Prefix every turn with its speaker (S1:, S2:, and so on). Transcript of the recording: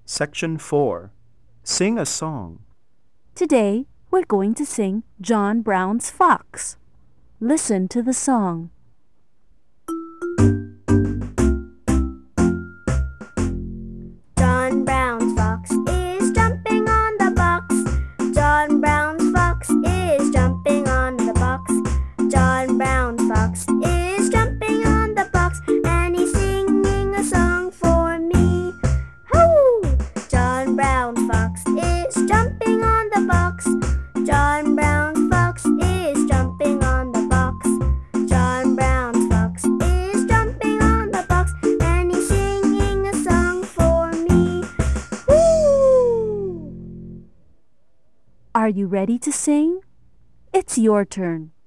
S1: Section 4. Sing a song.
S2: Today, we're going to sing John Brown's Fox. Listen to the song.
S3: John Brown's fox is jumping on the box. John Brown's fox is jumping on the box. John Brown's fox is jumping on the box, and he's singing a song for me. Hoo! John Brown's fox is jumping on the box. John Brown's fox is jumping on the box. John Brown's fox is jumping on the box, and he's singing a song for me. Woo!
S2: Are you ready to sing? It's your turn.